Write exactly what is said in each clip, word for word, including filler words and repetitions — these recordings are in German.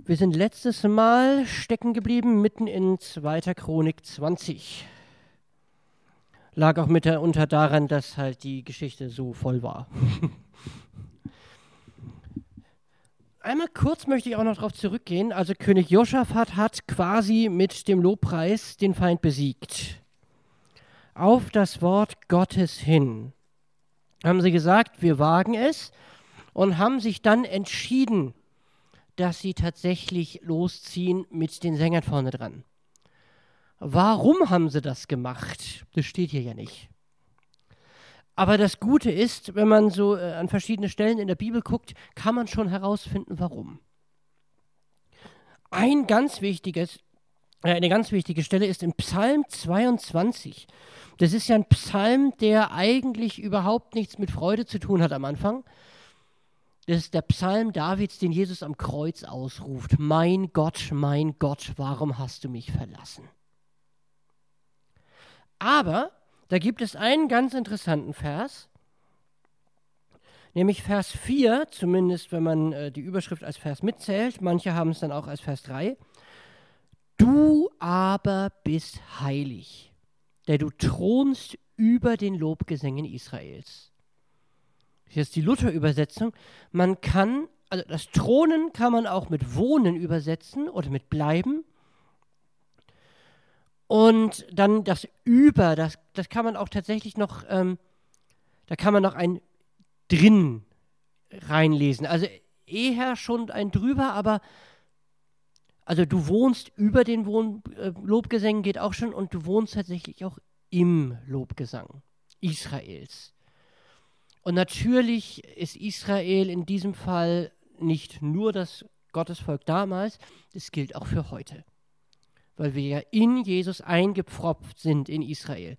Wir sind letztes Mal stecken geblieben, mitten in zweiter Chronik zwanzig. Lag auch mitunter daran, dass halt die Geschichte so voll war. Einmal kurz möchte ich auch noch darauf zurückgehen. Also König Josaphat hat quasi mit dem Lobpreis den Feind besiegt. Auf das Wort Gottes hin haben sie gesagt, wir wagen es, und haben sich dann entschieden, dass sie tatsächlich losziehen mit den Sängern vorne dran. Warum haben sie das gemacht? Das steht hier ja nicht. Aber das Gute ist, wenn man so äh, an verschiedene Stellen in der Bibel guckt, kann man schon herausfinden, warum. Ein ganz wichtiges, äh, eine ganz wichtige Stelle ist im Psalm zweiundzwanzig. Das ist ja ein Psalm, der eigentlich überhaupt nichts mit Freude zu tun hat am Anfang. Das ist der Psalm Davids, den Jesus am Kreuz ausruft. Mein Gott, mein Gott, warum hast du mich verlassen? Aber da gibt es einen ganz interessanten Vers, nämlich Vers vier, zumindest wenn man äh, die Überschrift als Vers mitzählt, manche haben es dann auch als Vers drei. Du aber bist heilig, der du thronst über den Lobgesängen Israels. Hier ist die Luther-Übersetzung. Man kann, also das Thronen kann man auch mit Wohnen übersetzen oder mit Bleiben. Und dann das Über, das, das kann man auch tatsächlich noch, ähm, da kann man noch ein Drin reinlesen. Also eher schon ein Drüber, aber also du wohnst über den Wohn, äh, Lobgesängen geht auch schon, und du wohnst tatsächlich auch im Lobgesang Israels. Und natürlich ist Israel in diesem Fall nicht nur das Gottesvolk damals, das gilt auch für heute. Weil wir ja in Jesus eingepfropft sind in Israel.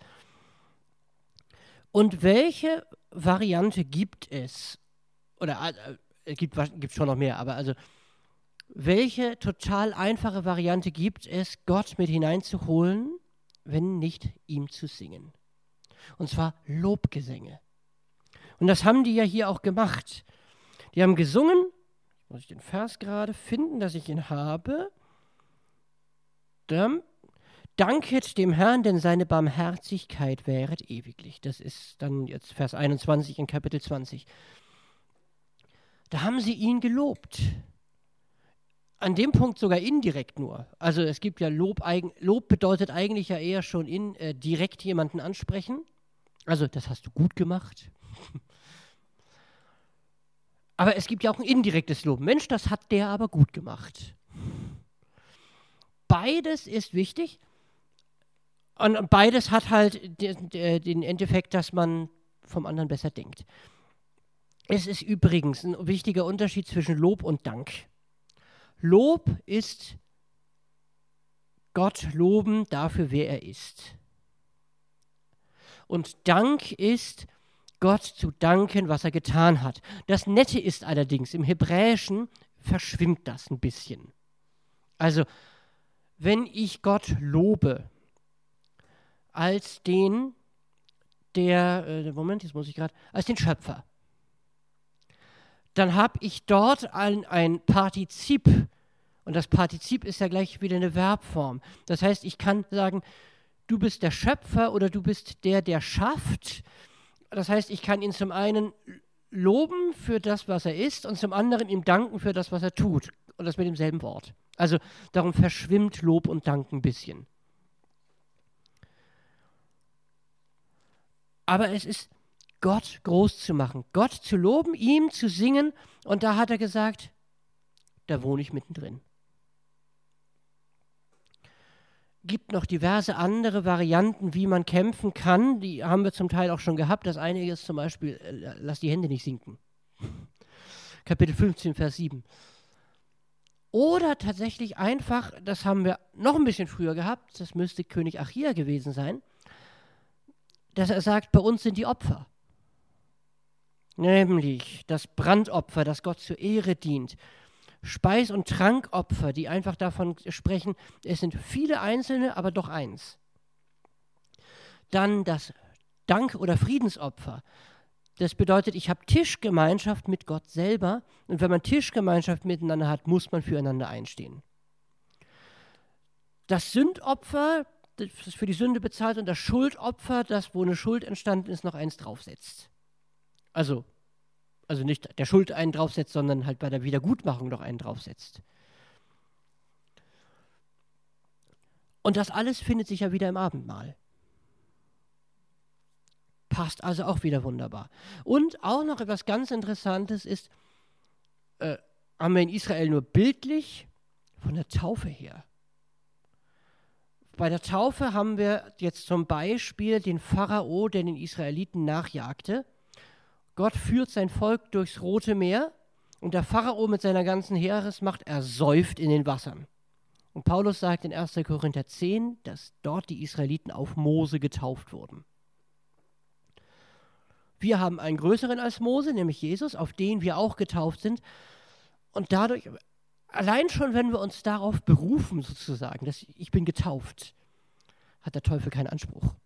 Und welche Variante gibt es? Oder äh, es gibt, gibt schon noch mehr, aber also welche total einfache Variante gibt es, Gott mit hineinzuholen, wenn nicht ihm zu singen? Und zwar Lobgesänge. Und das haben die ja hier auch gemacht. Die haben gesungen, muss ich den Vers gerade finden, dass ich ihn habe. Danket dem Herrn, denn seine Barmherzigkeit währet ewiglich. Das ist dann jetzt Vers einundzwanzig in Kapitel zwanzig. Da haben sie ihn gelobt. An dem Punkt sogar indirekt nur. Also es gibt ja Lob, Lob bedeutet eigentlich ja eher schon in, äh, direkt jemanden ansprechen. Also das hast du gut gemacht. Aber es gibt ja auch ein indirektes Lob. Mensch, das hat der aber gut gemacht. Beides ist wichtig, und beides hat halt den, den Endeffekt, dass man vom anderen besser denkt. Es ist übrigens ein wichtiger Unterschied zwischen Lob und Dank. Lob ist Gott loben dafür, wer er ist. Und Dank ist Gott zu danken, was er getan hat. Das Nette ist allerdings, im Hebräischen verschwimmt das ein bisschen. Also, wenn ich Gott lobe als den, der, äh, Moment, jetzt muss ich gerade, als den Schöpfer, dann habe ich dort ein, ein Partizip, und das Partizip ist ja gleich wieder eine Verbform. Das heißt, ich kann sagen, du bist der Schöpfer oder du bist der, der schafft. Das heißt, ich kann ihn zum einen loben für das, was er ist, und zum anderen ihm danken für das, was er tut. Und das mit demselben Wort. Also darum verschwimmt Lob und Dank ein bisschen. Aber es ist Gott groß zu machen, Gott zu loben, ihm zu singen, und da hat er gesagt, da wohne ich mittendrin. Gibt noch diverse andere Varianten, wie man kämpfen kann. Die haben wir zum Teil auch schon gehabt. Das eine ist zum Beispiel, äh, lass die Hände nicht sinken. Kapitel fünfzehn, Vers sieben. Oder tatsächlich einfach, das haben wir noch ein bisschen früher gehabt, das müsste König Achia gewesen sein, dass er sagt, bei uns sind die Opfer. Nämlich das Brandopfer, das Gott zur Ehre dient. Speis- und Trankopfer, die einfach davon sprechen, es sind viele einzelne, aber doch eins. Dann das Dank- oder Friedensopfer. Das bedeutet, ich habe Tischgemeinschaft mit Gott selber. Und wenn man Tischgemeinschaft miteinander hat, muss man füreinander einstehen. Das Sündopfer, das für die Sünde bezahlt, und das Schuldopfer, das, wo eine Schuld entstanden ist, noch eins draufsetzt. Also, also nicht der Schuld einen draufsetzt, sondern halt bei der Wiedergutmachung noch einen draufsetzt. Und das alles findet sich ja wieder im Abendmahl. Passt also auch wieder wunderbar. Und auch noch etwas ganz Interessantes ist, äh, haben wir in Israel nur bildlich von der Taufe her. Bei der Taufe haben wir jetzt zum Beispiel den Pharao, der den Israeliten nachjagte. Gott führt sein Volk durchs Rote Meer und der Pharao mit seiner ganzen Heeresmacht ersäuft in den Wassern. Und Paulus sagt in erster Korinther zehn, dass dort die Israeliten auf Mose getauft wurden. Wir haben einen größeren als Mose, nämlich Jesus, auf den wir auch getauft sind. Und dadurch, allein schon, wenn wir uns darauf berufen, sozusagen, dass ich bin getauft, hat der Teufel keinen Anspruch.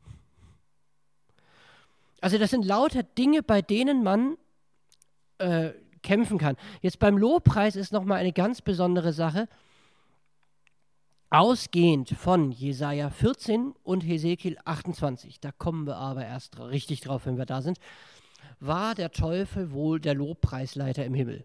Also das sind lauter Dinge, bei denen man äh, kämpfen kann. Jetzt beim Lobpreis ist nochmal eine ganz besondere Sache. Ausgehend von Jesaja vierzehn und Hesekiel achtundzwanzig, da kommen wir aber erst richtig drauf, wenn wir da sind, war der Teufel wohl der Lobpreisleiter im Himmel,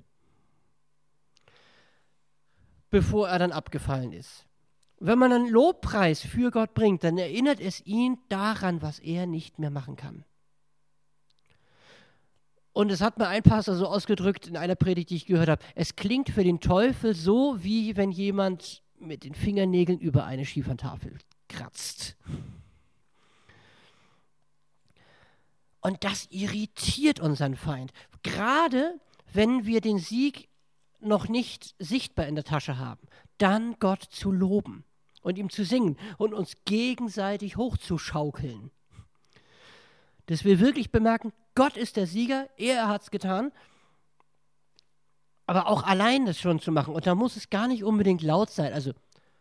bevor er dann abgefallen ist. Wenn man einen Lobpreis für Gott bringt, dann erinnert es ihn daran, was er nicht mehr machen kann. Und es hat mir ein Pastor so ausgedrückt in einer Predigt, die ich gehört habe, es klingt für den Teufel so, wie wenn jemand mit den Fingernägeln über eine Schiefertafel kratzt. Und das irritiert unseren Feind. Gerade wenn wir den Sieg noch nicht sichtbar in der Tasche haben, dann Gott zu loben und ihm zu singen und uns gegenseitig hochzuschaukeln. Dass wir wirklich bemerken, Gott ist der Sieger, er hat es getan. Aber auch allein das schon zu machen, und da muss es gar nicht unbedingt laut sein. Also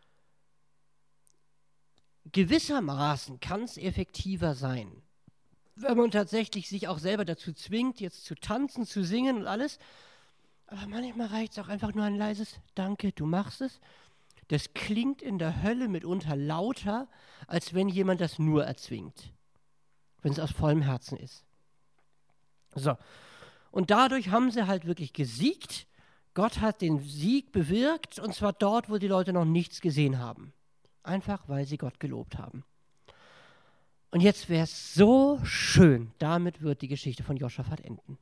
gewissermaßen kann es effektiver sein, wenn man tatsächlich sich auch selber dazu zwingt, jetzt zu tanzen, zu singen und alles. Aber manchmal reicht es auch einfach nur ein leises Danke, du machst es. Das klingt in der Hölle mitunter lauter, als wenn jemand das nur erzwingt, wenn es aus vollem Herzen ist. So, und dadurch haben sie halt wirklich gesiegt. Gott hat den Sieg bewirkt, und zwar dort, wo die Leute noch nichts gesehen haben. Einfach, weil sie Gott gelobt haben. Und jetzt wäre es so schön, damit wird die Geschichte von Josaphat enden.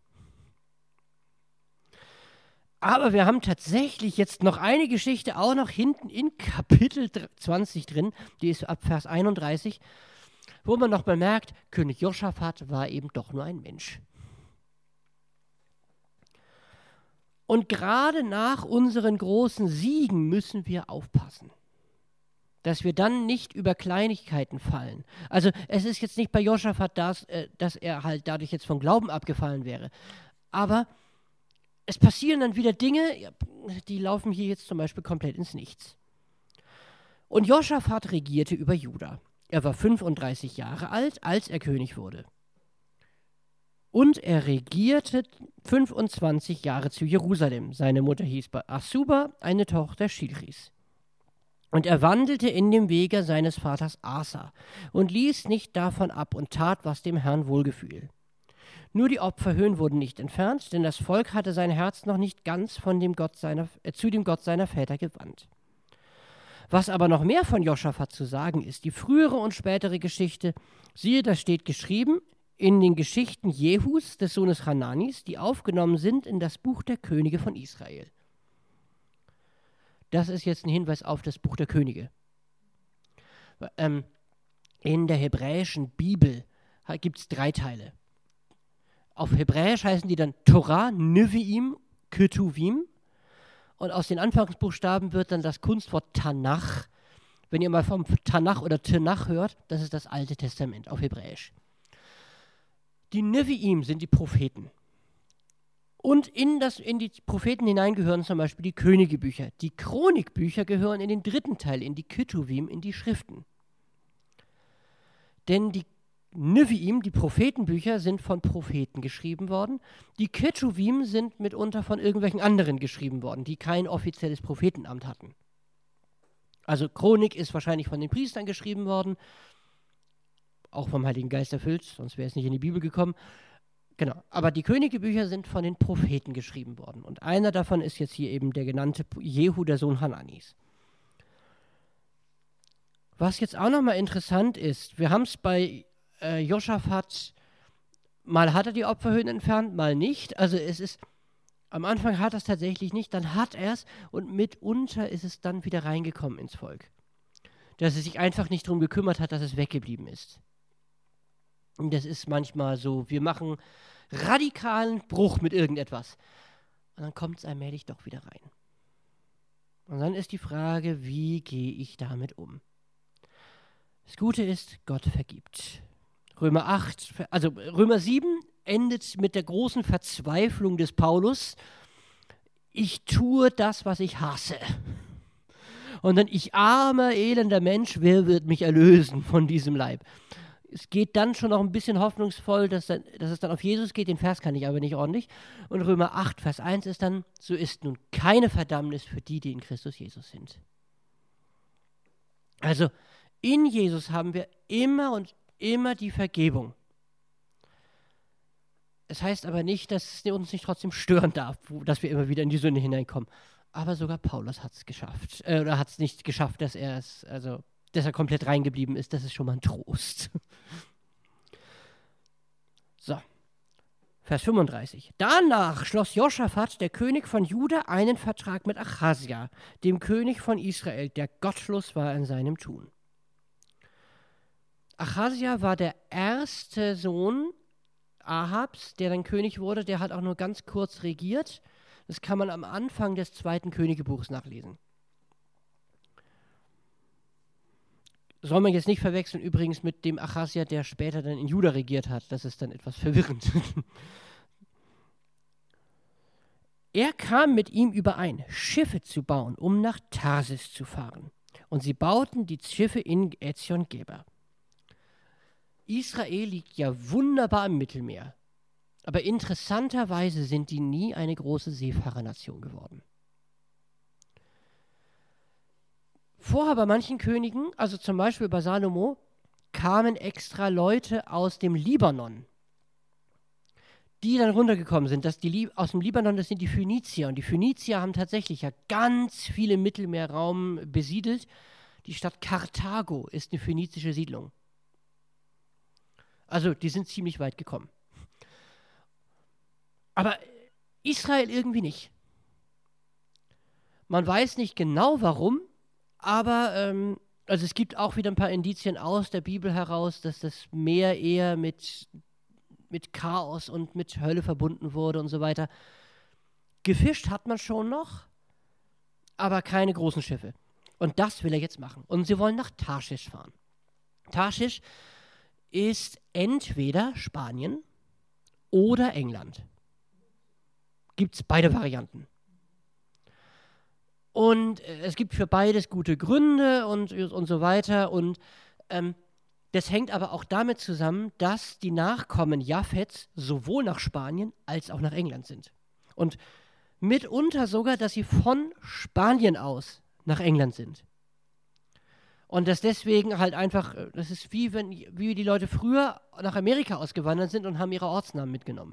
Aber wir haben tatsächlich jetzt noch eine Geschichte auch noch hinten in Kapitel zwanzig drin, die ist ab Vers einunddreißig, wo man noch bemerkt, König Josaphat war eben doch nur ein Mensch. Und gerade nach unseren großen Siegen müssen wir aufpassen, dass wir dann nicht über Kleinigkeiten fallen. Also es ist jetzt nicht bei Josaphat das, äh, dass er halt dadurch jetzt vom Glauben abgefallen wäre. Aber es passieren dann wieder Dinge, die laufen hier jetzt zum Beispiel komplett ins Nichts. Und Josaphat regierte über Juda. Er war fünfunddreißig Jahre alt, als er König wurde. Und er regierte fünfundzwanzig Jahre zu Jerusalem. Seine Mutter hieß Asuba, eine Tochter Schilchis. Und er wandelte in dem Wege seines Vaters Asa und ließ nicht davon ab und tat, was dem Herrn wohlgefiel. Nur die Opferhöhen wurden nicht entfernt, denn das Volk hatte sein Herz noch nicht ganz von dem Gott seiner, äh, zu dem Gott seiner Väter gewandt. Was aber noch mehr von Josaphat zu sagen ist, die frühere und spätere Geschichte, siehe, da steht geschrieben, in den Geschichten Jehus, des Sohnes Hananis, die aufgenommen sind in das Buch der Könige von Israel. Das ist jetzt ein Hinweis auf das Buch der Könige. Ähm, in der hebräischen Bibel gibt es drei Teile. Auf Hebräisch heißen die dann Torah, Nevi'im, Ketuvim. Und aus den Anfangsbuchstaben wird dann das Kunstwort Tanach. Wenn ihr mal vom Tanach oder Tanach hört, das ist das Alte Testament auf Hebräisch. Die Nevi'im sind die Propheten. Und in, das, in die Propheten hinein gehören zum Beispiel die Königebücher. Die Chronikbücher gehören in den dritten Teil, in die Ketuvim, in die Schriften. Denn die Neviim, die Prophetenbücher, sind von Propheten geschrieben worden. Die Ketuvim sind mitunter von irgendwelchen anderen geschrieben worden, die kein offizielles Prophetenamt hatten. Also Chronik ist wahrscheinlich von den Priestern geschrieben worden, auch vom Heiligen Geist erfüllt, sonst wäre es nicht in die Bibel gekommen. Genau, aber die Königebücher sind von den Propheten geschrieben worden. Und einer davon ist jetzt hier eben der genannte Jehu, der Sohn Hananis. Was jetzt auch nochmal interessant ist, wir haben es bei äh, Josaphat, mal hat er die Opferhöhen entfernt, mal nicht. Also es ist, am Anfang hat er es tatsächlich nicht, dann hat er es und mitunter ist es dann wieder reingekommen ins Volk. Dass er sich einfach nicht darum gekümmert hat, dass es weggeblieben ist. Und das ist manchmal so, wir machen radikalen Bruch mit irgendetwas. Und dann kommt es allmählich doch wieder rein. Und dann ist die Frage, wie gehe ich damit um? Das Gute ist, Gott vergibt. Römer acht, also Römer sieben endet mit der großen Verzweiflung des Paulus. Ich tue das, was ich hasse. Und dann, ich armer, elender Mensch, wer wird mich erlösen von diesem Leib? Es geht dann schon noch ein bisschen hoffnungsvoll, dass, dann, dass es dann auf Jesus geht. Den Vers kann ich aber nicht ordentlich. Und Römer acht, Vers eins ist dann, so ist nun keine Verdammnis für die, die in Christus Jesus sind. Also in Jesus haben wir immer und immer die Vergebung. Es heißt aber nicht, dass es uns nicht trotzdem stören darf, dass wir immer wieder in die Sünde hineinkommen. Aber sogar Paulus hat es geschafft. Äh, oder hat es nicht geschafft, dass er es, also dass er komplett reingeblieben ist. Das ist schon mal ein Trost. So, Vers fünfunddreißig. Danach schloss Josaphat, der König von Juda, einen Vertrag mit Achasja, dem König von Israel, der gottlos war in seinem Tun. Achasja war der erste Sohn Ahabs, der dann König wurde. Der hat auch nur ganz kurz regiert. Das kann man am Anfang des zweiten Königebuchs nachlesen. Soll man jetzt nicht verwechseln übrigens mit dem Achasja, der später dann in Juda regiert hat. Das ist dann etwas verwirrend. Er kam mit ihm überein, Schiffe zu bauen, um nach Tarsis zu fahren. Und sie bauten die Schiffe in Ezion-Geber. Israel liegt ja wunderbar im Mittelmeer. Aber interessanterweise sind die nie eine große Seefahrernation geworden. Vorher bei manchen Königen, also zum Beispiel bei Salomo, kamen extra Leute aus dem Libanon, die dann runtergekommen sind. Das die, aus dem Libanon, das sind die Phönizier. Und die Phönizier haben tatsächlich ja ganz viel im Mittelmeerraum besiedelt. Die Stadt Karthago ist eine phönizische Siedlung. Also die sind ziemlich weit gekommen. Aber Israel irgendwie nicht. Man weiß nicht genau warum, aber ähm, also es gibt auch wieder ein paar Indizien aus der Bibel heraus, dass das Meer eher mit, mit Chaos und mit Hölle verbunden wurde und so weiter. Gefischt hat man schon noch, aber keine großen Schiffe. Und das will er jetzt machen. Und sie wollen nach Tarschisch fahren. Tarschisch ist entweder Spanien oder England. Gibt es beide Varianten. Und äh, es gibt für beides gute Gründe und, und so weiter. Und ähm, das hängt aber auch damit zusammen, dass die Nachkommen Japhets sowohl nach Spanien als auch nach England sind. Und mitunter sogar, dass sie von Spanien aus nach England sind. Und das deswegen halt einfach, das ist wie wenn wie die Leute früher nach Amerika ausgewandert sind und haben ihre Ortsnamen mitgenommen.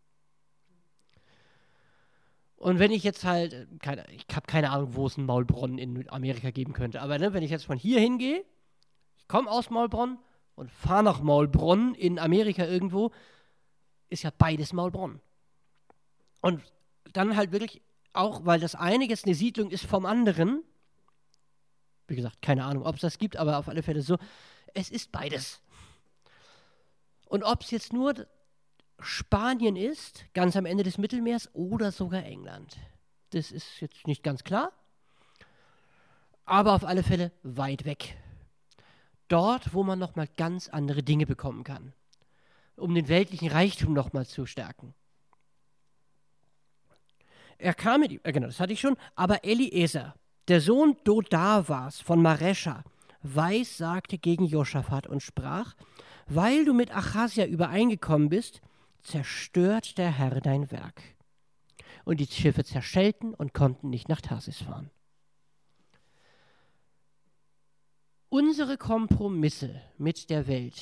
Und wenn ich jetzt halt, keine, ich habe keine Ahnung, wo es einen Maulbronn in Amerika geben könnte, aber ne, wenn ich jetzt von hier hingehe, ich komme aus Maulbronn und fahre nach Maulbronn in Amerika irgendwo, ist ja beides Maulbronn. Und dann halt wirklich auch, weil das eine jetzt eine Siedlung ist vom anderen, wie gesagt, keine Ahnung, ob es das gibt, aber auf alle Fälle so, es ist beides. Und ob es jetzt nur Spanien ist, ganz am Ende des Mittelmeers, oder sogar England. Das ist jetzt nicht ganz klar, aber auf alle Fälle weit weg. Dort, wo man nochmal ganz andere Dinge bekommen kann, um den weltlichen Reichtum nochmal zu stärken. Er kam mit ihm, äh genau, das hatte ich schon, aber Eliezer, der Sohn Dodavas von Marescha, weissagte gegen Josaphat und sprach: weil du mit Achasia übereingekommen bist, zerstört der Herr dein Werk. Und die Schiffe zerschellten und konnten nicht nach Tarsis fahren. Unsere Kompromisse mit der Welt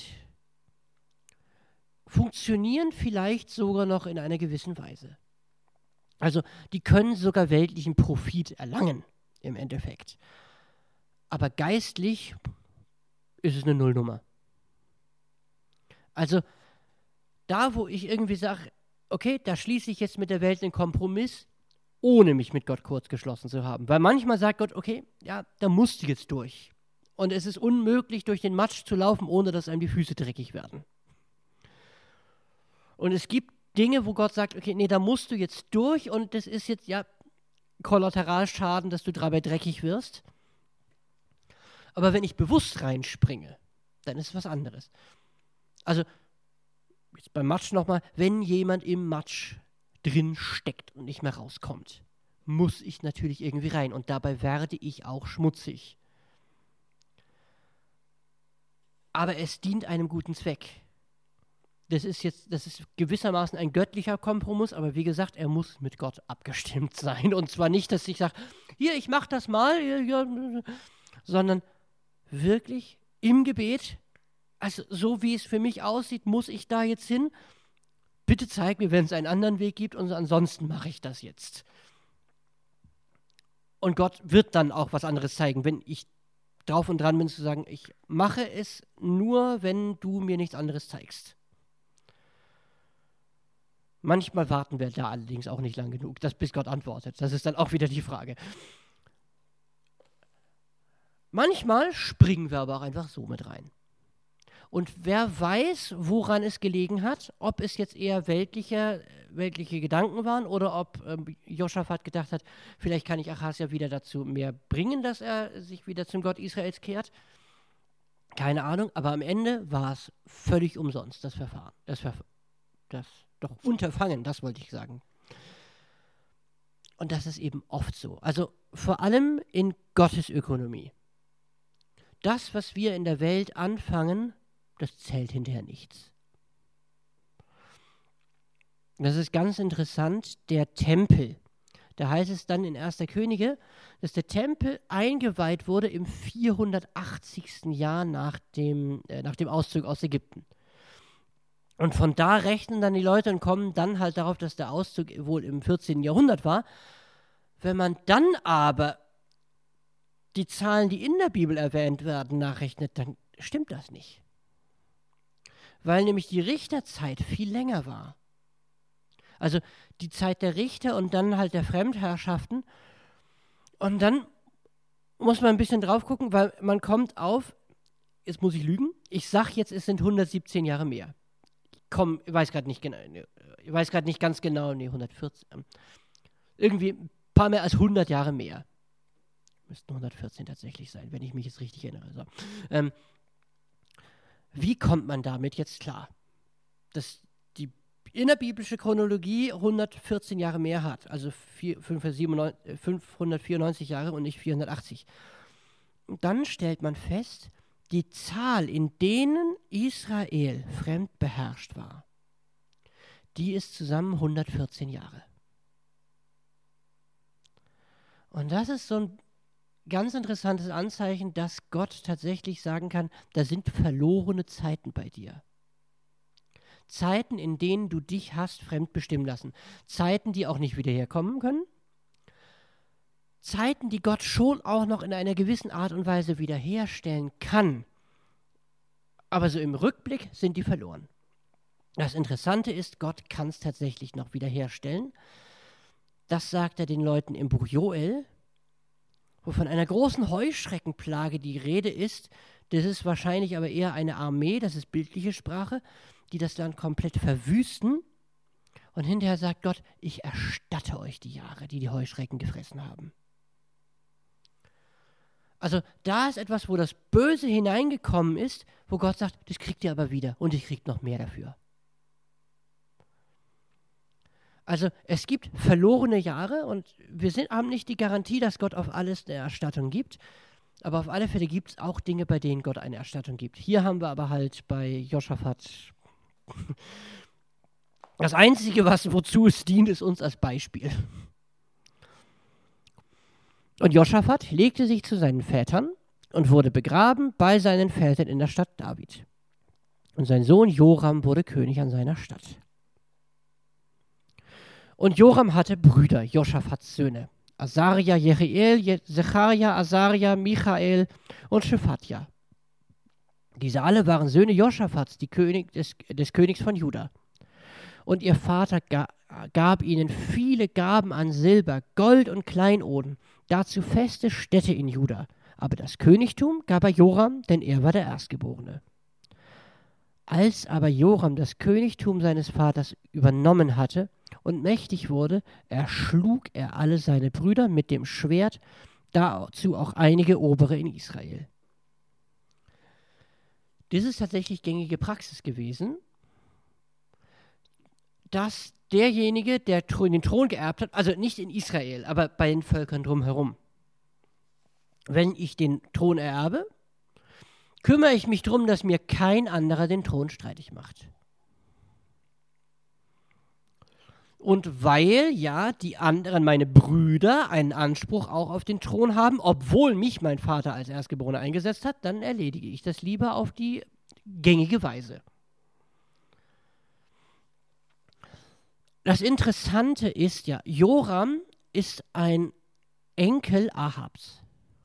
funktionieren vielleicht sogar noch in einer gewissen Weise. Also die können sogar weltlichen Profit erlangen im Endeffekt. Aber geistlich ist es eine Nullnummer. Also da, wo ich irgendwie sage, okay, da schließe ich jetzt mit der Welt einen Kompromiss, ohne mich mit Gott kurz geschlossen zu haben. Weil manchmal sagt Gott, okay, ja, da musst du jetzt durch. Und es ist unmöglich, durch den Matsch zu laufen, ohne dass einem die Füße dreckig werden. Und es gibt Dinge, wo Gott sagt, okay, nee, da musst du jetzt durch und das ist jetzt, ja, Kollateralschaden, dass du dabei dreckig wirst. Aber wenn ich bewusst reinspringe, dann ist es was anderes. Also, jetzt beim Matsch nochmal, wenn jemand im Matsch drin steckt und nicht mehr rauskommt, muss ich natürlich irgendwie rein und dabei werde ich auch schmutzig. Aber es dient einem guten Zweck. Das ist jetzt, das ist gewissermaßen ein göttlicher Kompromiss, aber wie gesagt, er muss mit Gott abgestimmt sein. Und zwar nicht, dass ich sage, hier, ich mach das mal, ja, ja, sondern wirklich im Gebet, also so wie es für mich aussieht, muss ich da jetzt hin. Bitte zeig mir, wenn es einen anderen Weg gibt und ansonsten mache ich das jetzt. Und Gott wird dann auch was anderes zeigen, wenn ich drauf und dran bin zu sagen, ich mache es nur, wenn du mir nichts anderes zeigst. Manchmal warten wir da allerdings auch nicht lang genug, dass bis Gott antwortet. Das ist dann auch wieder die Frage. Manchmal springen wir aber auch einfach so mit rein. Und wer weiß, woran es gelegen hat, ob es jetzt eher weltliche, weltliche Gedanken waren oder ob ähm, Josaphat gedacht hat, vielleicht kann ich Achasia wieder dazu mehr bringen, dass er sich wieder zum Gott Israels kehrt. Keine Ahnung, aber am Ende war es völlig umsonst, das Verfahren. Das, Verf- das doch Unterfangen, das wollte ich sagen. Und das ist eben oft so. Also vor allem in Gottes Ökonomie. Das, was wir in der Welt anfangen, das zählt hinterher nichts. Das ist ganz interessant, der Tempel. Da heißt es dann in erster Könige, dass der Tempel eingeweiht wurde im vierhundertachtzigsten Jahr nach dem, äh, nach dem Auszug aus Ägypten. Und von da rechnen dann die Leute und kommen dann halt darauf, dass der Auszug wohl im vierzehnten Jahrhundert war. Wenn man dann aber die Zahlen, die in der Bibel erwähnt werden, nachrechnet, dann stimmt das nicht. Weil nämlich die Richterzeit viel länger war. Also die Zeit der Richter und dann halt der Fremdherrschaften. Und dann muss man ein bisschen drauf gucken, weil man kommt auf, jetzt muss ich lügen, ich sag jetzt, es sind hundertsiebzehn Jahre mehr. Komm, ich weiß gerade nicht genau, ich weiß gerade nicht ganz genau, nee, hundertvierzehn. Irgendwie ein paar mehr als hundert Jahre mehr. Müssten hundertvierzehn tatsächlich sein, wenn ich mich jetzt richtig erinnere. So. Ähm, wie kommt man damit jetzt klar, dass die innerbiblische Chronologie hundertvierzehn Jahre mehr hat, also fünfhundertvierundneunzig Jahre und nicht vierhundertachtzig? Und dann stellt man fest, die Zahl, in denen Israel fremdbeherrscht war, die ist zusammen hundertvierzehn Jahre. Und das ist so ein ganz interessantes Anzeichen, dass Gott tatsächlich sagen kann, da sind verlorene Zeiten bei dir. Zeiten, in denen du dich hast fremdbestimmen lassen. Zeiten, die auch nicht wieder herkommen können. Zeiten, die Gott schon auch noch in einer gewissen Art und Weise wiederherstellen kann. Aber so im Rückblick sind die verloren. Das Interessante ist, Gott kann es tatsächlich noch wiederherstellen. Das sagt er den Leuten im Buch Joel, wo von einer großen Heuschreckenplage die Rede ist. Das ist wahrscheinlich aber eher eine Armee, das ist bildliche Sprache, die das Land komplett verwüsten. Und hinterher sagt Gott, ich erstatte euch die Jahre, die die Heuschrecken gefressen haben. Also da ist etwas, wo das Böse hineingekommen ist, wo Gott sagt, das kriegt ihr aber wieder und ihr kriegt noch mehr dafür. Also es gibt verlorene Jahre und wir sind, haben nicht die Garantie, dass Gott auf alles eine Erstattung gibt. Aber auf alle Fälle gibt es auch Dinge, bei denen Gott eine Erstattung gibt. Hier haben wir aber halt bei Josaphat das Einzige, was wozu es dient, ist uns als Beispiel. Und Josaphat legte sich zu seinen Vätern und wurde begraben bei seinen Vätern in der Stadt David. Und sein Sohn Joram wurde König an seiner Stadt. Und Joram hatte Brüder, Josaphats Söhne, Asaria, Jeriel, Je- Secharia, Asaria, Michael und Schephatja. Diese alle waren Söhne Josaphats, die König des, des Königs von Juda. Und ihr Vater ga, gab ihnen viele Gaben an Silber, Gold und Kleinoden, dazu feste Städte in Juda. Aber das Königtum gab er Joram, denn er war der Erstgeborene. Als aber Joram das Königtum seines Vaters übernommen hatte und mächtig wurde, erschlug er alle seine Brüder mit dem Schwert, dazu auch einige Obere in Israel. Das ist tatsächlich gängige Praxis gewesen, dass derjenige, der den Thron geerbt hat, also nicht in Israel, aber bei den Völkern drumherum, wenn ich den Thron ererbe, kümmere ich mich darum, dass mir kein anderer den Thron streitig macht. Und weil ja die anderen, meine Brüder, einen Anspruch auch auf den Thron haben, obwohl mich mein Vater als Erstgeborener eingesetzt hat, dann erledige ich das lieber auf die gängige Weise. Das Interessante ist ja, Joram ist ein Enkel Ahabs.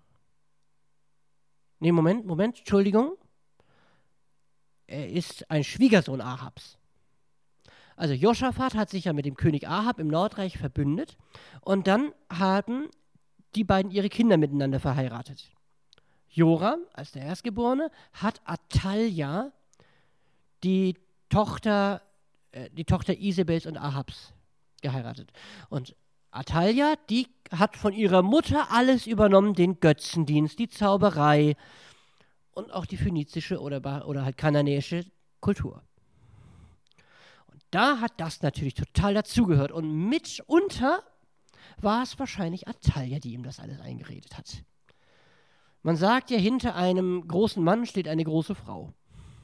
Nee, Moment, Moment, Entschuldigung. Er ist ein Schwiegersohn Ahabs. Also Josaphat hat sich ja mit dem König Ahab im Nordreich verbündet und dann haben die beiden ihre Kinder miteinander verheiratet. Joram, als der Erstgeborene, hat Athalja, die Tochter, äh, die Tochter Isabels und Ahabs, geheiratet. Und Athalja, die hat von ihrer Mutter alles übernommen, den Götzendienst, die Zauberei und auch die phönizische oder, oder halt kananäische Kultur. Und da hat das natürlich total dazugehört. Und mitunter war es wahrscheinlich Athalja, die ihm das alles eingeredet hat. Man sagt ja, hinter einem großen Mann steht eine große Frau.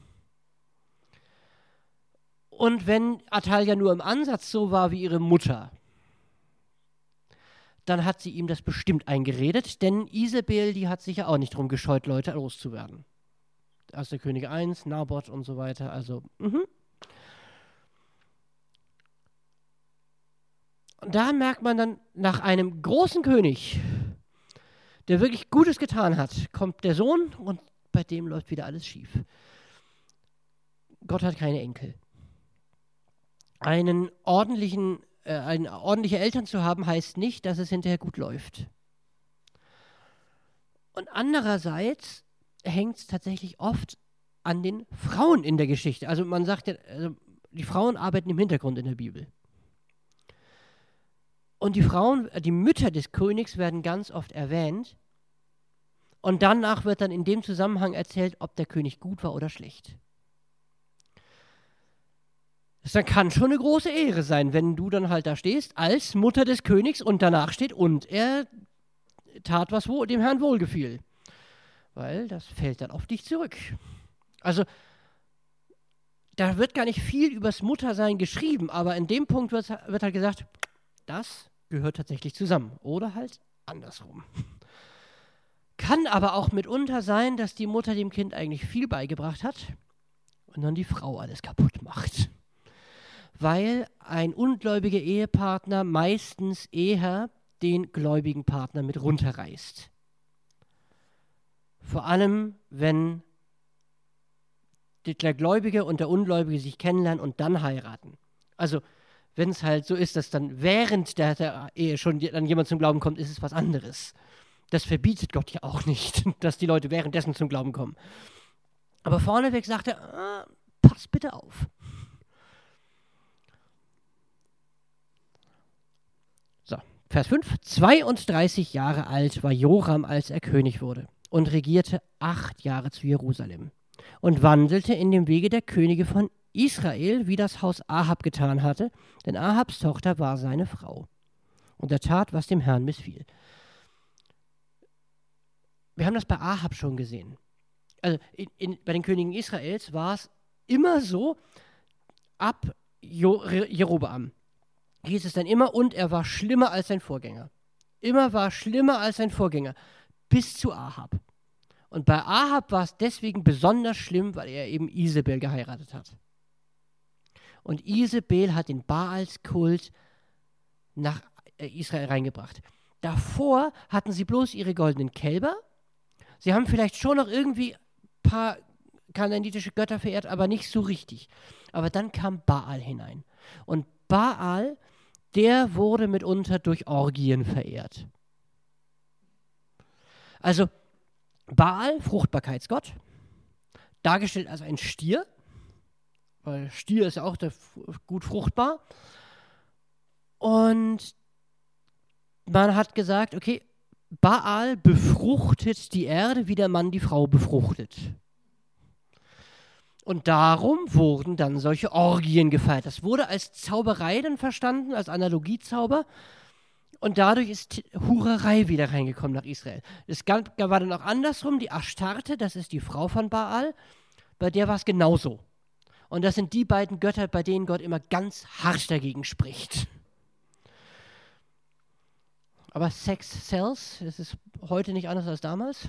Und wenn Athalja nur im Ansatz so war wie ihre Mutter, dann hat sie ihm das bestimmt eingeredet, denn Isabel, die hat sich ja auch nicht drum gescheut, Leute loszuwerden. Erster Könige eins, Naboth und so weiter, also, mhm. Und da merkt man dann, nach einem großen König, der wirklich Gutes getan hat, kommt der Sohn und bei dem läuft wieder alles schief. Gott hat keine Enkel. Einen ordentlichen Äh, eine ordentliche Eltern zu haben, heißt nicht, dass es hinterher gut läuft. Und andererseits hängt es tatsächlich oft an den Frauen in der Geschichte. Also man sagt ja, also die Frauen arbeiten im Hintergrund in der Bibel. Und die Frauen, die Mütter des Königs werden ganz oft erwähnt. Und danach wird dann in dem Zusammenhang erzählt, ob der König gut war oder schlecht. Das kann schon eine große Ehre sein, wenn du dann halt da stehst als Mutter des Königs und danach steht, und er tat, was wo, dem Herrn wohlgefiel. Weil das fällt dann auf dich zurück. Also, da wird gar nicht viel übers Muttersein geschrieben, aber in dem Punkt wird, wird halt gesagt, das gehört tatsächlich zusammen. Oder halt andersrum. Kann aber auch mitunter sein, dass die Mutter dem Kind eigentlich viel beigebracht hat und dann die Frau alles kaputt macht. Weil ein ungläubiger Ehepartner meistens eher den gläubigen Partner mit runterreißt. Vor allem, wenn der Gläubige und der Ungläubige sich kennenlernen und dann heiraten. Also, wenn es halt so ist, dass dann während der, der Ehe schon dann jemand zum Glauben kommt, ist es was anderes. Das verbietet Gott ja auch nicht, dass die Leute währenddessen zum Glauben kommen. Aber vorneweg sagt er, ah, pass bitte auf. So, Vers fünf. zweiunddreißig Jahre alt war Joram, als er König wurde, und regierte acht Jahre zu Jerusalem und wandelte in dem Wege der Könige von Israel, wie das Haus Ahab getan hatte, denn Ahabs Tochter war seine Frau. Und er tat, was dem Herrn missfiel. wir haben das bei Ahab schon gesehen. Also in, in, bei den Königen Israels war es immer so, ab jo, Jerobeam hieß es dann immer, und er war schlimmer als sein Vorgänger. Immer war schlimmer als sein Vorgänger, bis zu Ahab. Und bei Ahab war es deswegen besonders schlimm, weil er eben Isabel geheiratet hat. Und Isabel hat den Baalskult nach Israel reingebracht. Davor hatten sie bloß ihre goldenen Kälber. Sie haben vielleicht schon noch irgendwie ein paar kanaanitische Götter verehrt, aber nicht so richtig. Aber dann kam Baal hinein. Und Baal, der wurde mitunter durch Orgien verehrt. Also Baal, Fruchtbarkeitsgott, dargestellt als ein Stier, weil Stier ist ja auch gut fruchtbar. Und man hat gesagt, okay, Baal befruchtet die Erde, wie der Mann die Frau befruchtet. Und darum wurden dann solche Orgien gefeiert. Das wurde als Zauberei dann verstanden, als Analogiezauber. Und dadurch ist Hurerei wieder reingekommen nach Israel. Es war dann auch andersrum, die Ashtarte, das ist die Frau von Baal, bei der war es genauso. Und das sind die beiden Götter, bei denen Gott immer ganz hart dagegen spricht. Aber Sex sells, das ist heute nicht anders als damals.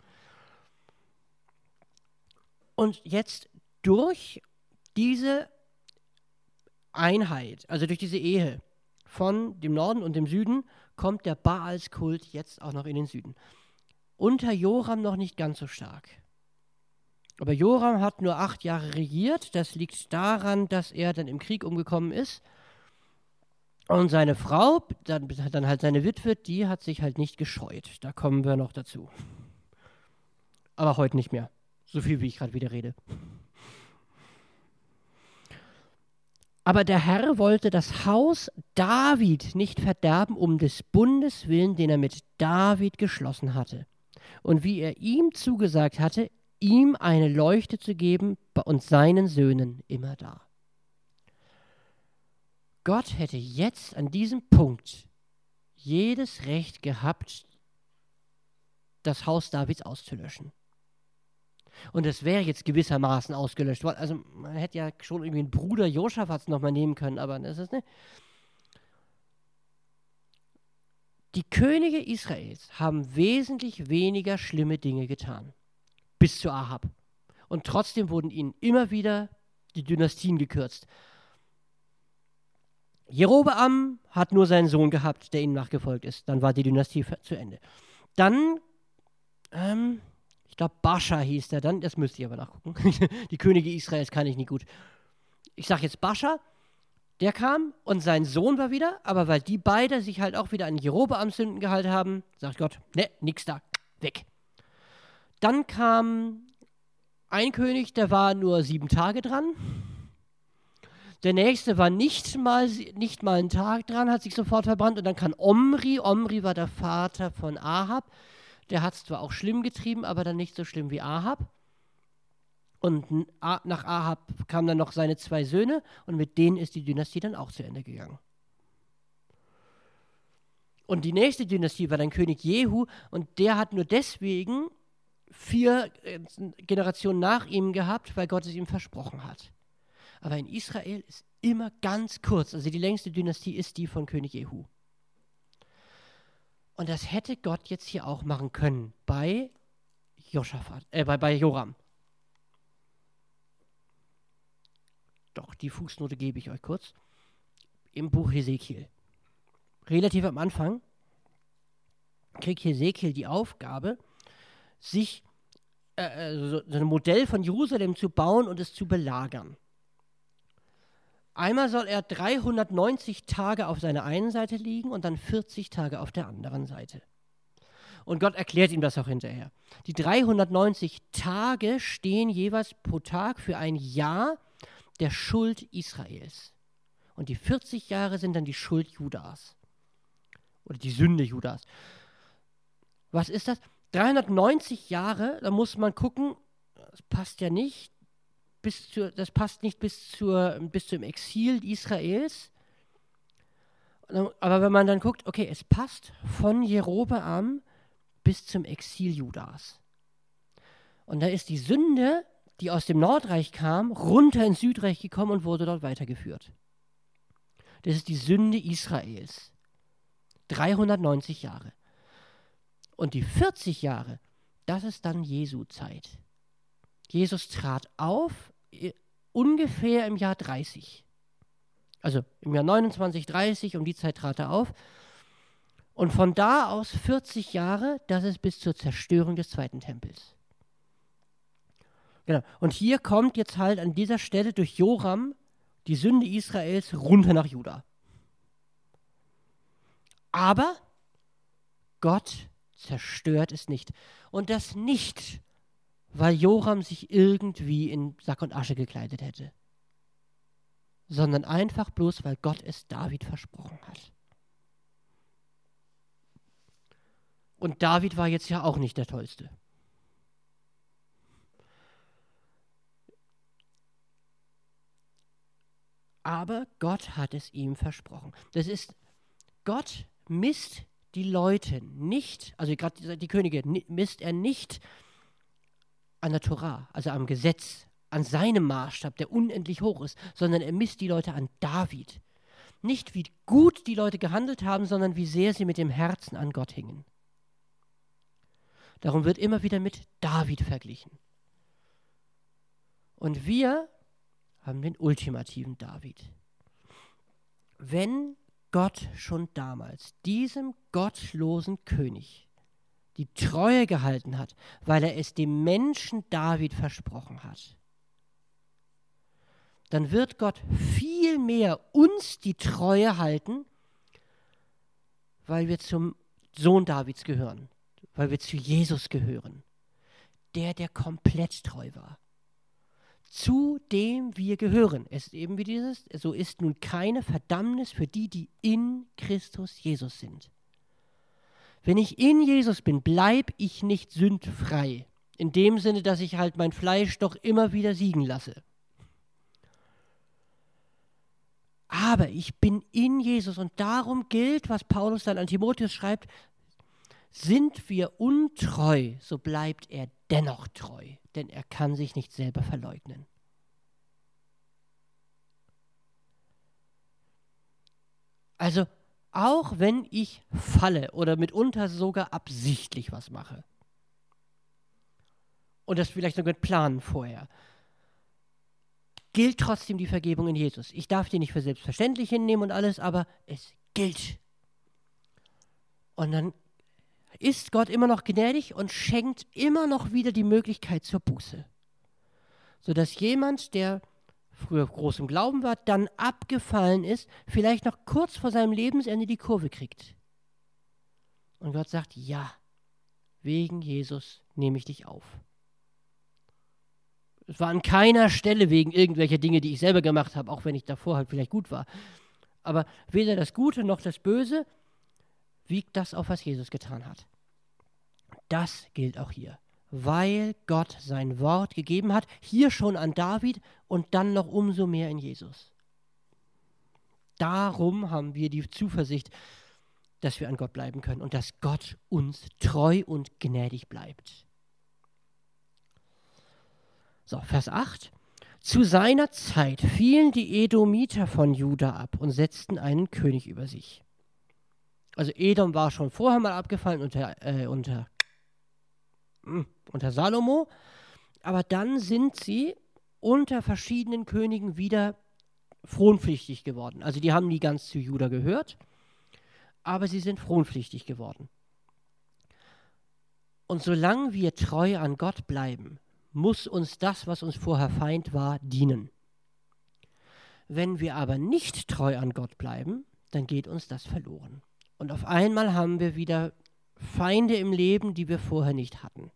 Und jetzt durch diese Einheit, also durch diese Ehe von dem Norden und dem Süden, kommt der Baalskult jetzt auch noch in den Süden. Unter Joram noch nicht ganz so stark. Aber Joram hat nur acht Jahre regiert. Das liegt daran, dass er dann im Krieg umgekommen ist. Und seine Frau, dann, dann halt seine Witwe, die hat sich halt nicht gescheut. Da kommen wir noch dazu. Aber heute nicht mehr. So viel, wie ich gerade wieder rede. Aber der Herr wollte das Haus David nicht verderben, um des Bundes willen, den er mit David geschlossen hatte. Und wie er ihm zugesagt hatte, ihm eine Leuchte zu geben und seinen Söhnen immer da. Gott hätte jetzt an diesem Punkt jedes Recht gehabt, das Haus Davids auszulöschen. Und es wäre jetzt gewissermaßen ausgelöscht worden. Also man hätte ja schon irgendwie einen Bruder Joschafats nochmal nehmen können, aber das ist nicht. Die Könige Israels haben wesentlich weniger schlimme Dinge getan. Bis zu Ahab. Und trotzdem wurden ihnen immer wieder die Dynastien gekürzt. Jerobeam hat nur seinen Sohn gehabt, der ihm nachgefolgt ist. Dann war die Dynastie zu Ende. Dann, ähm, ich glaube, Baascha hieß der dann, das müsst ihr aber nachgucken. Die Könige Israels kann ich nicht gut. Ich sage jetzt Baascha, der kam und sein Sohn war wieder, aber weil die beide sich halt auch wieder an Jerobeams Sünden gehalten haben, sagt Gott, ne, nix da, weg. Dann kam ein König, der war nur sieben Tage dran. Der nächste war nicht mal, nicht mal einen Tag dran, hat sich sofort verbrannt. Und dann kam Omri. Omri war der Vater von Ahab. Der hat es zwar auch schlimm getrieben, aber dann nicht so schlimm wie Ahab. Und nach Ahab kamen dann noch seine zwei Söhne. Und mit denen ist die Dynastie dann auch zu Ende gegangen. Und die nächste Dynastie war dann König Jehu. Und der hat nur deswegen vier Generationen nach ihm gehabt, weil Gott es ihm versprochen hat. Aber in Israel ist immer ganz kurz, also die längste Dynastie ist die von König Jehu. Und das hätte Gott jetzt hier auch machen können bei Joschafat, äh, bei, bei Joram. Doch, die Fußnote gebe ich euch kurz. Im Buch Hesekiel. Relativ am Anfang kriegt Hesekiel die Aufgabe, sich äh, so, so ein Modell von Jerusalem zu bauen und es zu belagern. Einmal soll er dreihundertneunzig Tage auf seiner einen Seite liegen und dann vierzig Tage auf der anderen Seite. Und Gott erklärt ihm das auch hinterher. Die dreihundertneunzig Tage stehen jeweils pro Tag für ein Jahr der Schuld Israels. Und die vierzig Jahre sind dann die Schuld Judas. Oder die Sünde Judas. Was ist das? dreihundertneunzig Jahre, da muss man gucken, das passt ja nicht. Bis zur, das passt nicht bis, zur, bis zum Exil Israels. Aber wenn man dann guckt, okay, es passt von Jerobeam bis zum Exil Judas. Und da ist die Sünde, die aus dem Nordreich kam, runter ins Südreich gekommen und wurde dort weitergeführt. Das ist die Sünde Israels. dreihundertneunzig Jahre. Und die vierzig Jahre, das ist dann Jesu Zeit. Jesus trat auf, ungefähr im Jahr dreißig. Also im Jahr neunundzwanzig, dreißig, um die Zeit trat er auf. Und von da aus vierzig Jahre, das ist bis zur Zerstörung des zweiten Tempels. Genau. Und hier kommt jetzt halt an dieser Stelle durch Joram die Sünde Israels runter nach Juda. Aber Gott zerstört es nicht. Und das nicht, weil Joram sich irgendwie in Sack und Asche gekleidet hätte, sondern einfach bloß, weil Gott es David versprochen hat. Und David war jetzt ja auch nicht der Tollste. Aber Gott hat es ihm versprochen. Das ist, Gott misst die Leute nicht, also gerade die Könige, misst er nicht an der Torah, also am Gesetz, an seinem Maßstab, der unendlich hoch ist, sondern er misst die Leute an David. Nicht wie gut die Leute gehandelt haben, sondern wie sehr sie mit dem Herzen an Gott hingen. Darum wird immer wieder mit David verglichen. Und wir haben den ultimativen David. Wenn Gott schon damals diesem gottlosen König die Treue gehalten hat, weil er es dem Menschen David versprochen hat, dann wird Gott viel mehr uns die Treue halten, weil wir zum Sohn Davids gehören, weil wir zu Jesus gehören, der, der komplett treu war. Zu dem wir gehören. Es ist eben wie dieses, so ist nun keine Verdammnis für die, die in Christus Jesus sind. Wenn ich in Jesus bin, bleibe ich nicht sündfrei. In dem Sinne, dass ich halt mein Fleisch doch immer wieder siegen lasse. Aber ich bin in Jesus und darum gilt, was Paulus dann an Timotheus schreibt, sind wir untreu, so bleibt er dennoch treu, denn er kann sich nicht selber verleugnen. Also auch wenn ich falle oder mitunter sogar absichtlich was mache und das vielleicht sogar planen vorher, gilt trotzdem die Vergebung in Jesus. Ich darf die nicht für selbstverständlich hinnehmen und alles, aber es gilt. Und dann ist Gott immer noch gnädig und schenkt immer noch wieder die Möglichkeit zur Buße. Sodass jemand, der früher groß im Glauben war, dann abgefallen ist, vielleicht noch kurz vor seinem Lebensende die Kurve kriegt. Und Gott sagt, ja, wegen Jesus nehme ich dich auf. Es war an keiner Stelle wegen irgendwelcher Dinge, die ich selber gemacht habe, auch wenn ich davor halt vielleicht gut war. Aber weder das Gute noch das Böse wiegt das auf, was Jesus getan hat. Das gilt auch hier, weil Gott sein Wort gegeben hat, hier schon an David und dann noch umso mehr in Jesus. Darum haben wir die Zuversicht, dass wir an Gott bleiben können und dass Gott uns treu und gnädig bleibt. So, Vers acht. Zu seiner Zeit fielen die Edomiter von Juda ab und setzten einen König über sich. Also Edom war schon vorher mal abgefallen unter, äh, unter, mh, unter Salomo, aber dann sind sie unter verschiedenen Königen wieder fronpflichtig geworden. Also die haben nie ganz zu Juda gehört, aber sie sind fronpflichtig geworden. Und solange wir treu an Gott bleiben, muss uns das, was uns vorher Feind war, dienen. Wenn wir aber nicht treu an Gott bleiben, dann geht uns das verloren. Und auf einmal haben wir wieder Feinde im Leben, die wir vorher nicht hatten.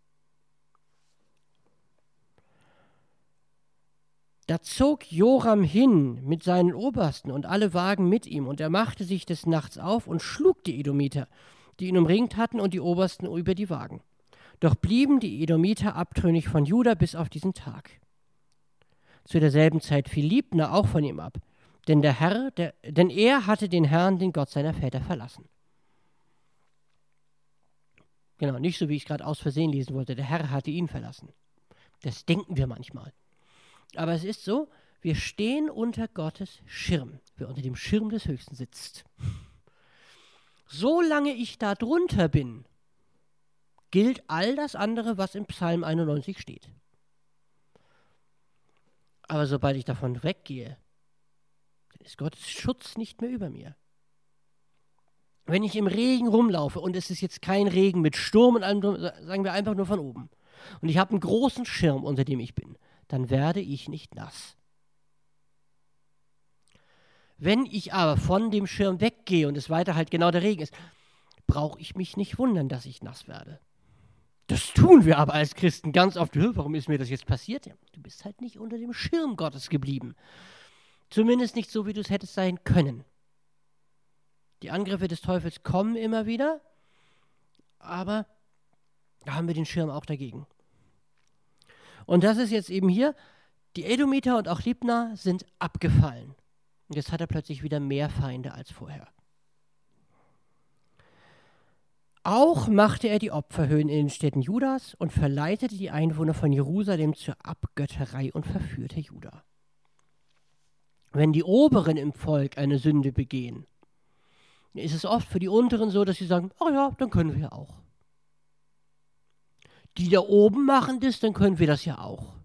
Da zog Joram hin mit seinen Obersten und alle Wagen mit ihm, und er machte sich des Nachts auf und schlug die Edomiter, die ihn umringt hatten, und die Obersten über die Wagen. Doch blieben die Edomiter abtrünnig von Juda bis auf diesen Tag. Zu derselben Zeit fiel Libna auch von ihm ab, denn der Herr, der, denn er hatte den Herrn, den Gott seiner Väter, verlassen. Genau, nicht so, wie ich es gerade aus Versehen lesen wollte. Der Herr hatte ihn verlassen. Das denken wir manchmal. Aber es ist so, wir stehen unter Gottes Schirm, wer unter dem Schirm des Höchsten sitzt. Solange ich da drunter bin, gilt all das andere, was im Psalm einundneunzig steht. Aber sobald ich davon weggehe, dann ist Gottes Schutz nicht mehr über mir. Wenn ich im Regen rumlaufe und es ist jetzt kein Regen mit Sturm und allem, sagen wir einfach nur von oben, und ich habe einen großen Schirm, unter dem ich bin, dann werde ich nicht nass. Wenn ich aber von dem Schirm weggehe und es weiter halt genau der Regen ist, brauche ich mich nicht wundern, dass ich nass werde. Das tun wir aber als Christen ganz oft. Warum ist mir das jetzt passiert? Ja, du bist halt nicht unter dem Schirm Gottes geblieben. Zumindest nicht so, wie du es hättest sein können. Die Angriffe des Teufels kommen immer wieder, aber da haben wir den Schirm auch dagegen. Und das ist jetzt eben hier, die Edomiter und auch Libna sind abgefallen. Und jetzt hat er plötzlich wieder mehr Feinde als vorher. Auch machte er die Opferhöhen in den Städten Judas und verleitete die Einwohner von Jerusalem zur Abgötterei und verführte Juda. Wenn die Oberen im Volk eine Sünde begehen, ist es oft für die Unteren so, dass sie sagen, oh ja, dann können wir auch. Die da oben machen das, dann können wir das ja auch.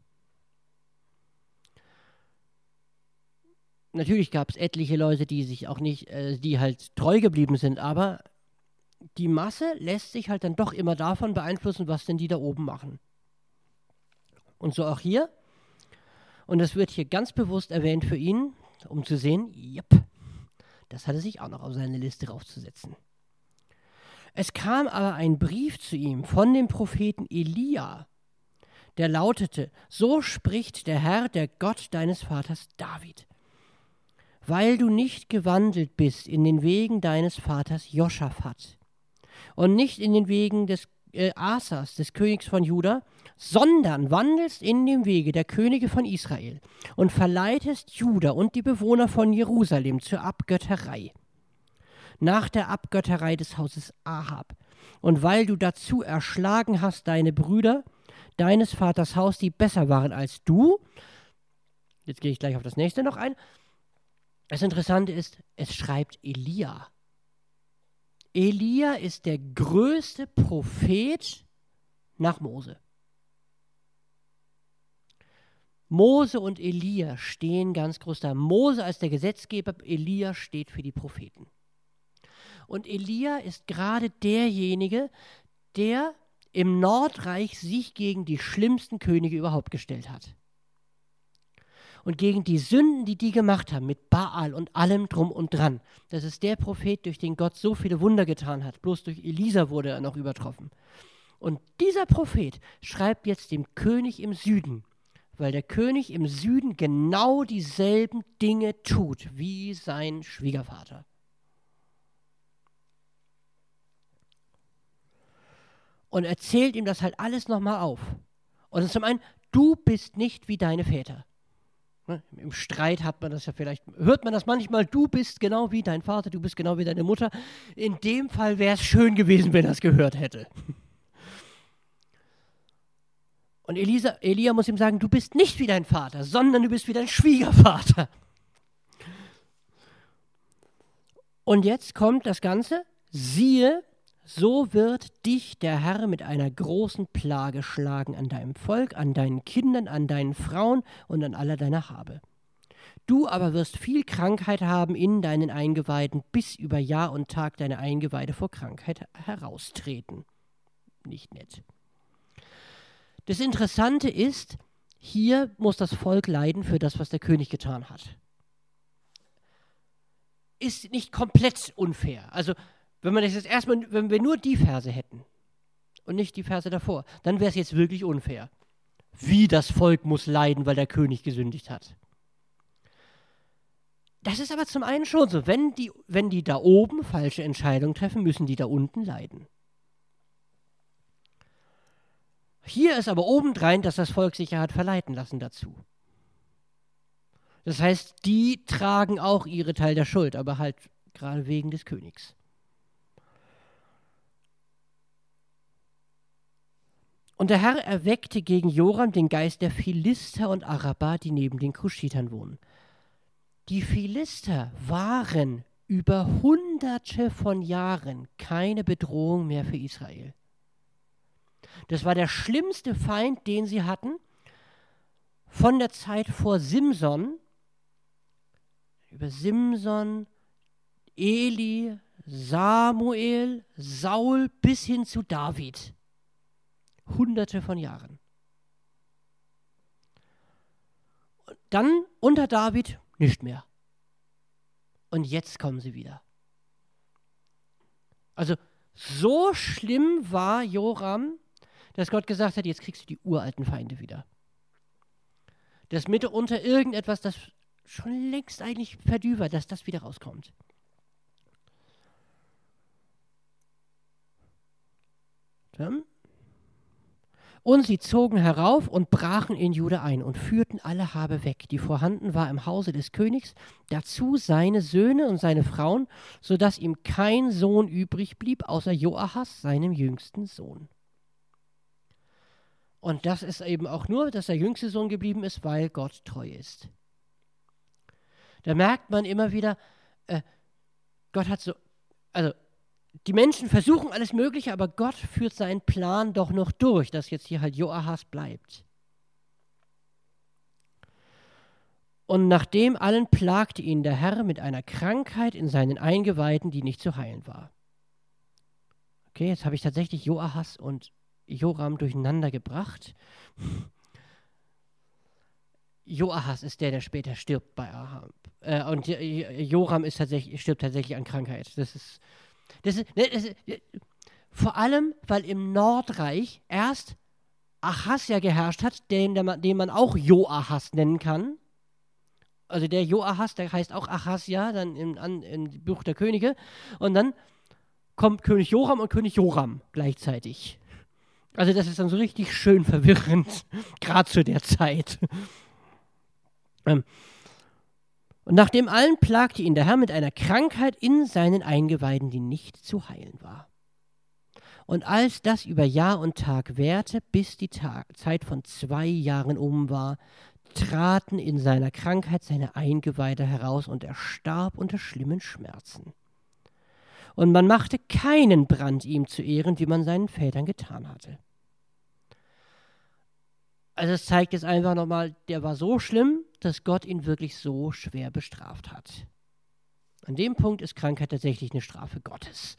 Natürlich gab es etliche Leute, die sich auch nicht, äh, die halt treu geblieben sind, aber die Masse lässt sich halt dann doch immer davon beeinflussen, was denn die da oben machen. Und so auch hier. Und das wird hier ganz bewusst erwähnt für ihn, um zu sehen, jep, das hat er sich auch noch auf seine Liste draufzusetzen. Es kam aber ein Brief zu ihm von dem Propheten Elia, der lautete, so spricht der Herr, der Gott deines Vaters David. Weil du nicht gewandelt bist in den Wegen deines Vaters Joschafat und nicht in den Wegen des äh, Asas, des Königs von Juda, sondern wandelst in dem Wege der Könige von Israel und verleitest Juda und die Bewohner von Jerusalem zur Abgötterei, nach der Abgötterei des Hauses Ahab. Und weil du dazu erschlagen hast deine Brüder, deines Vaters Haus, die besser waren als du, jetzt gehe ich gleich auf das nächste noch ein. Das Interessante ist, es schreibt Elia. Elia ist der größte Prophet nach Mose. Mose und Elia stehen ganz groß da. Mose als der Gesetzgeber, Elia steht für die Propheten. Und Elia ist gerade derjenige, der im Nordreich sich gegen die schlimmsten Könige überhaupt gestellt hat. Und gegen die Sünden, die die gemacht haben, mit Baal und allem drum und dran. Das ist der Prophet, durch den Gott so viele Wunder getan hat. Bloß durch Elisa wurde er noch übertroffen. Und dieser Prophet schreibt jetzt dem König im Süden, weil der König im Süden genau dieselben Dinge tut wie sein Schwiegervater. Und erzählt ihm das halt alles nochmal auf. Und zum einen, du bist nicht wie deine Väter. Im Streit hat man das ja vielleicht, hört man das manchmal, du bist genau wie dein Vater, du bist genau wie deine Mutter. In dem Fall wäre es schön gewesen, wenn er es gehört hätte. Und Elisa, Elia muss ihm sagen, du bist nicht wie dein Vater, sondern du bist wie dein Schwiegervater. Und jetzt kommt das Ganze, siehe, so wird dich der Herr mit einer großen Plage schlagen an deinem Volk, an deinen Kindern, an deinen Frauen und an aller deiner Habe. Du aber wirst viel Krankheit haben in deinen Eingeweiden, bis über Jahr und Tag deine Eingeweide vor Krankheit heraustreten. Nicht nett. Das Interessante ist, hier muss das Volk leiden für das, was der König getan hat. Ist nicht komplett unfair. Also wenn man das jetzt erstmal, wenn wir nur die Verse hätten und nicht die Verse davor, dann wäre es jetzt wirklich unfair. Wie das Volk muss leiden, weil der König gesündigt hat. Das ist aber zum einen schon so, wenn die, wenn die da oben falsche Entscheidungen treffen, müssen die da unten leiden. Hier ist aber obendrein, dass das Volk sich ja hat verleiten lassen dazu. Das heißt, die tragen auch ihre Teil der Schuld, aber halt gerade wegen des Königs. Und der Herr erweckte gegen Joram den Geist der Philister und Araber, die neben den Kuschitern wohnen. Die Philister waren über hunderte von Jahren keine Bedrohung mehr für Israel. Das war der schlimmste Feind, den sie hatten, von der Zeit vor Simson, über Simson, Eli, Samuel, Saul bis hin zu David. Hunderte von Jahren. Dann unter David nicht mehr. Und jetzt kommen sie wieder. Also so schlimm war Joram, dass Gott gesagt hat, jetzt kriegst du die uralten Feinde wieder. Dass mitunter irgendetwas, das schon längst eigentlich verdübert, dass das wieder rauskommt. Dann Und sie zogen herauf und brachen in Juda ein und führten alle Habe weg, die vorhanden war im Hause des Königs, dazu seine Söhne und seine Frauen, so dass ihm kein Sohn übrig blieb, außer Joahas, seinem jüngsten Sohn. Und das ist eben auch nur, dass der jüngste Sohn geblieben ist, weil Gott treu ist. Da merkt man immer wieder, äh, Gott hat so, also die Menschen versuchen alles Mögliche, aber Gott führt seinen Plan doch noch durch, dass jetzt hier halt Joahas bleibt. Und nachdem allen plagte ihn der Herr mit einer Krankheit in seinen Eingeweiden, die nicht zu heilen war. Okay, jetzt habe ich tatsächlich Joahas und Joram durcheinander gebracht. Joahas ist der, der später stirbt bei Ahab. Äh, und Joram ist tatsächlich, stirbt tatsächlich an Krankheit. Das ist Das ist, das ist, vor allem, weil im Nordreich erst Achasja geherrscht hat, den, den man auch Joahas nennen kann. Also der Joahas, der heißt auch Achasja, dann im, an, im Buch der Könige. Und dann kommt König Joram und König Joram gleichzeitig. Also das ist dann so richtig schön verwirrend, gerade zu der Zeit. Ähm, Und nachdem allen plagte ihn der Herr mit einer Krankheit in seinen Eingeweiden, die nicht zu heilen war. Und als das über Jahr und Tag währte, bis die Tag, Zeit von zwei Jahren um war, traten in seiner Krankheit seine Eingeweide heraus und er starb unter schlimmen Schmerzen. Und man machte keinen Brand ihm zu Ehren, wie man seinen Vätern getan hatte. Also es zeigt jetzt einfach nochmal, der war so schlimm, dass Gott ihn wirklich so schwer bestraft hat. An dem Punkt ist Krankheit tatsächlich eine Strafe Gottes.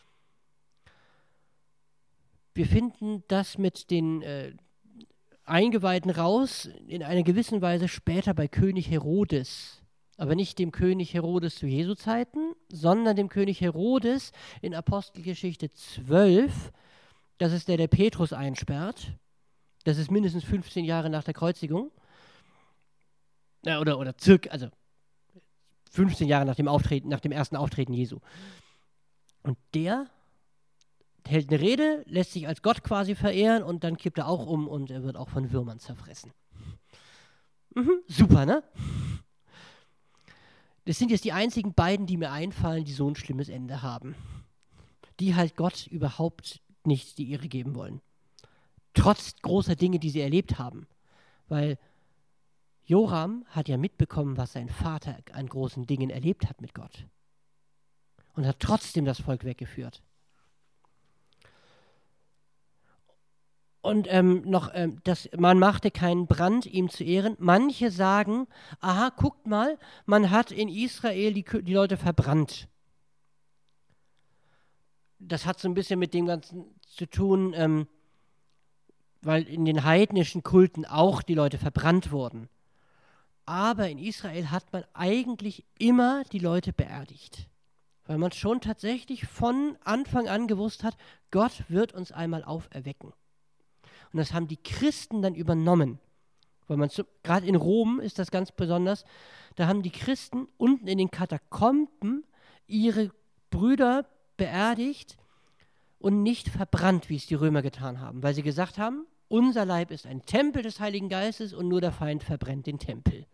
Wir finden das mit den äh, Eingeweiden raus, in einer gewissen Weise später bei König Herodes. Aber nicht dem König Herodes zu Jesu Zeiten, sondern dem König Herodes in Apostelgeschichte zwölf. Das ist der, der Petrus einsperrt. Das ist mindestens fünfzehn Jahre nach der Kreuzigung. Ja, oder, oder circa, also fünfzehn Jahre nach dem Auftreten, nach dem ersten Auftreten Jesu. Und der hält eine Rede, lässt sich als Gott quasi verehren und dann kippt er auch um und er wird auch von Würmern zerfressen. Mhm, super, ne? Das sind jetzt die einzigen beiden, die mir einfallen, die so ein schlimmes Ende haben. Die halt Gott überhaupt nicht die Ehre geben wollen. Trotz großer Dinge, die sie erlebt haben. Weil Joram hat ja mitbekommen, was sein Vater an großen Dingen erlebt hat mit Gott. Und hat trotzdem das Volk weggeführt. Und ähm, noch, ähm, das, man machte keinen Brand, ihm zu ehren. Manche sagen, aha, guckt mal, man hat in Israel die, die Leute verbrannt. Das hat so ein bisschen mit dem Ganzen zu tun, ähm, weil in den heidnischen Kulten auch die Leute verbrannt wurden. Aber in Israel hat man eigentlich immer die Leute beerdigt. Weil man schon tatsächlich von Anfang an gewusst hat, Gott wird uns einmal auferwecken. Und das haben die Christen dann übernommen. Weil man gerade in Rom ist das ganz besonders, da haben die Christen unten in den Katakomben ihre Brüder beerdigt und nicht verbrannt, wie es die Römer getan haben. Weil sie gesagt haben, unser Leib ist ein Tempel des Heiligen Geistes und nur der Feind verbrennt den Tempel.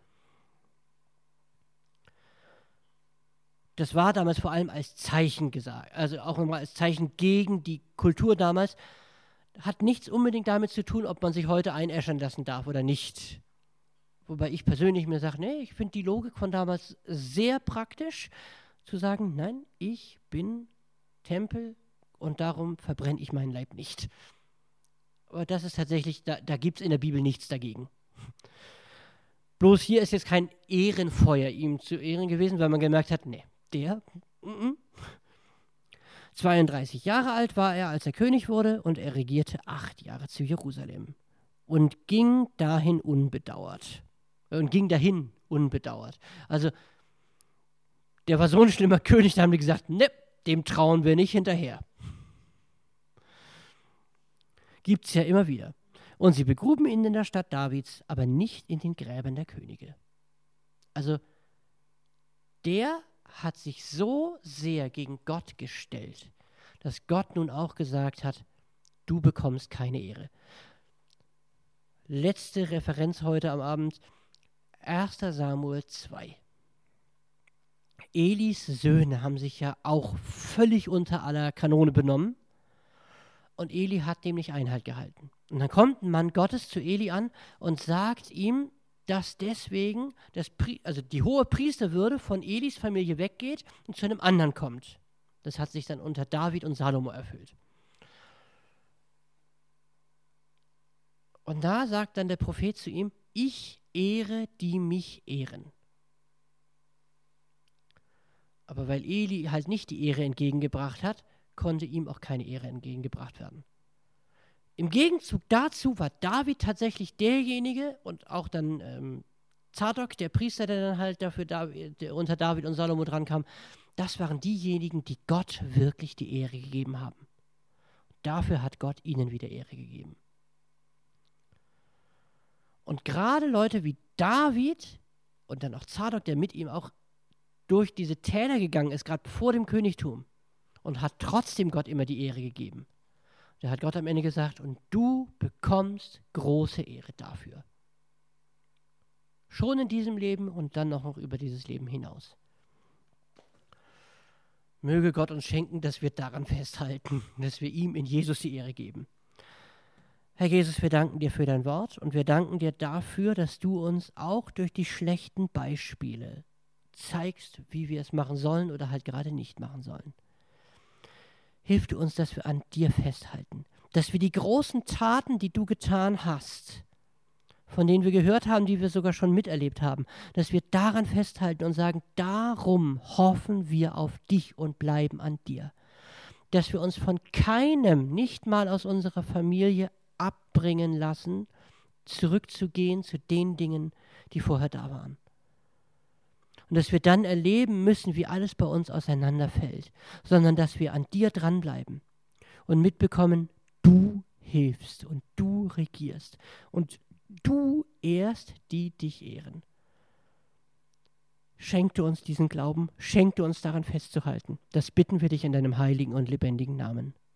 Das war damals vor allem als Zeichen gesagt, also auch nochmal als Zeichen gegen die Kultur damals, hat nichts unbedingt damit zu tun, ob man sich heute einäschern lassen darf oder nicht. Wobei ich persönlich mir sage, nee, ich finde die Logik von damals sehr praktisch, zu sagen, nein, ich bin Tempel und darum verbrenne ich meinen Leib nicht. Aber das ist tatsächlich, da, da gibt es in der Bibel nichts dagegen. Bloß hier ist jetzt kein Ehrenfeuer ihm zu Ehren gewesen, weil man gemerkt hat, nee, der, mm-mm. zweiunddreißig Jahre alt war er, als er König wurde, und er regierte acht Jahre zu Jerusalem und ging dahin unbedauert. Und ging dahin unbedauert. Also, der war so ein schlimmer König, da haben die gesagt, ne, dem trauen wir nicht hinterher. Gibt es ja immer wieder. Und sie begruben ihn in der Stadt Davids, aber nicht in den Gräbern der Könige. Also, der hat sich so sehr gegen Gott gestellt, dass Gott nun auch gesagt hat, du bekommst keine Ehre. Letzte Referenz heute am Abend, erster Samuel zwei. Elis Söhne haben sich ja auch völlig unter aller Kanone benommen und Eli hat dem nicht Einhalt gehalten. Und dann kommt ein Mann Gottes zu Eli an und sagt ihm, dass deswegen das Pri- also die hohe Priesterwürde von Elis Familie weggeht und zu einem anderen kommt. Das hat sich dann unter David und Salomo erfüllt. Und da sagt dann der Prophet zu ihm, ich ehre, die mich ehren. Aber weil Eli halt nicht die Ehre entgegengebracht hat, konnte ihm auch keine Ehre entgegengebracht werden. Im Gegenzug dazu war David tatsächlich derjenige und auch dann ähm, Zadok, der Priester, der dann halt dafür David, der unter David und Salomo dran kam, das waren diejenigen, die Gott wirklich die Ehre gegeben haben. Dafür hat Gott ihnen wieder Ehre gegeben. Und gerade Leute wie David und dann auch Zadok, der mit ihm auch durch diese Täler gegangen ist, gerade vor dem Königtum, und hat trotzdem Gott immer die Ehre gegeben. Da hat Gott am Ende gesagt, und du bekommst große Ehre dafür. Schon in diesem Leben und dann noch über dieses Leben hinaus. Möge Gott uns schenken, dass wir daran festhalten, dass wir ihm in Jesus die Ehre geben. Herr Jesus, wir danken dir für dein Wort und wir danken dir dafür, dass du uns auch durch die schlechten Beispiele zeigst, wie wir es machen sollen oder halt gerade nicht machen sollen. Hilf du uns, dass wir an dir festhalten, dass wir die großen Taten, die du getan hast, von denen wir gehört haben, die wir sogar schon miterlebt haben, dass wir daran festhalten und sagen, darum hoffen wir auf dich und bleiben an dir. Dass wir uns von keinem, nicht mal aus unserer Familie, abbringen lassen, zurückzugehen zu den Dingen, die vorher da waren. Und dass wir dann erleben müssen, wie alles bei uns auseinanderfällt, sondern dass wir an dir dranbleiben und mitbekommen, du hilfst und du regierst und du ehrst, die dich ehren. Schenk du uns diesen Glauben, schenk du uns daran festzuhalten. Das bitten wir dich in deinem heiligen und lebendigen Namen.